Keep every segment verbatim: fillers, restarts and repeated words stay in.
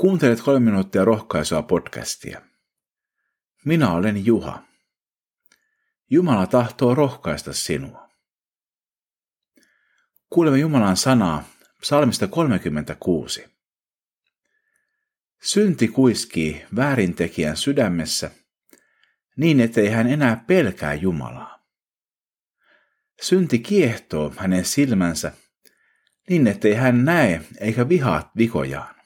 Kuuntelet kolme minuuttia rohkaisua podcastia. Minä olen Juha. Jumala tahtoo rohkaista sinua. Kuulemme Jumalan sanaa psalmista kolmekymmentäkuusi. Synti kuiskii väärintekijän sydämessä, niin ettei hän enää pelkää Jumalaa. Synti kiehtoo hänen silmänsä, niin ettei hän näe eikä vihaa vikojaan.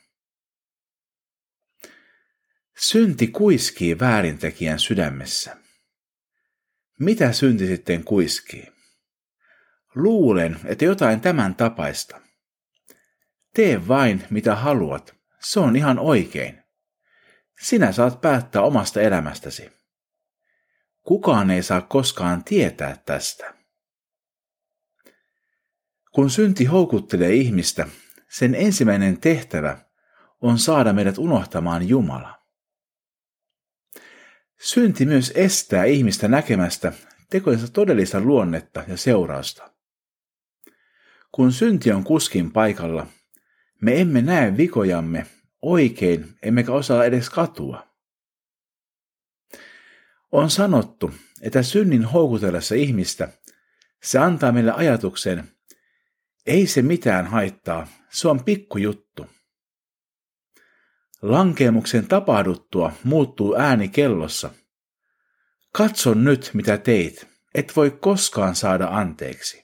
Synti kuiskii väärintekijän sydämessä. Mitä synti sitten kuiskii? Luulen, että jotain tämän tapaista. Tee vain, mitä haluat. Se on ihan oikein. Sinä saat päättää omasta elämästäsi. Kukaan ei saa koskaan tietää tästä. Kun synti houkuttelee ihmistä, sen ensimmäinen tehtävä on saada meidät unohtamaan Jumala. Synti myös estää ihmistä näkemästä tekojensa todellista luonnetta ja seurausta. Kun synti on kuskin paikalla, me emme näe vikojamme oikein, emmekä osaa edes katua. On sanottu, että synnin houkutellessa ihmistä se antaa meille ajatuksen, ei se mitään haittaa, se on pikkujuttu. Lankeemuksen tapahduttua muuttuu ääni kellossa. Katso nyt, mitä teit, et voi koskaan saada anteeksi.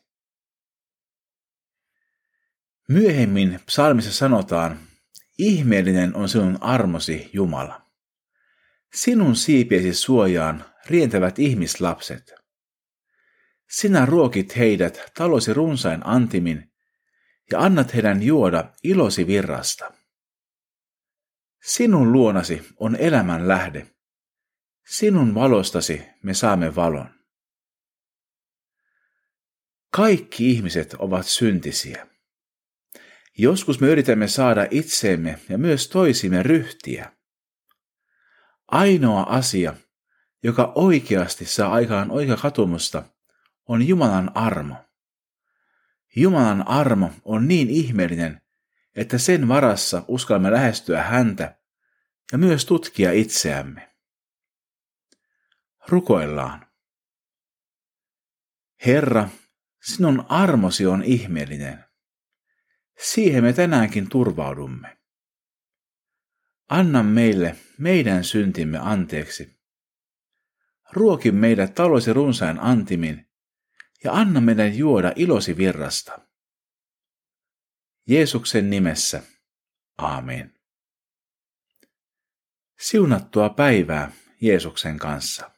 Myöhemmin psalmissa sanotaan, ihmeellinen on sinun armosi, Jumala. Sinun siipiesi suojaan rientävät ihmislapset. Sinä ruokit heidät talosi runsain antimin ja annat heidän juoda ilosi virrasta. Sinun luonasi on elämän lähde. Sinun valostasi me saamme valon. Kaikki ihmiset ovat syntisiä. Joskus me yritämme saada itseemme ja myös toisimme ryhtiä. Ainoa asia, joka oikeasti saa aikaan oikakatumusta, on Jumalan armo. Jumalan armo on niin ihmeellinen, että sen varassa uskallamme lähestyä häntä ja myös tutkia itseämme. Rukoillaan. Herra, sinun armosi on ihmeellinen. Siihen me tänäänkin turvaudumme. Anna meille meidän syntimme anteeksi. Ruoki meidät talosi runsain antimin ja anna meidän juoda ilosi virrasta. Jeesuksen nimessä. Aamen. Siunattua päivää Jeesuksen kanssa.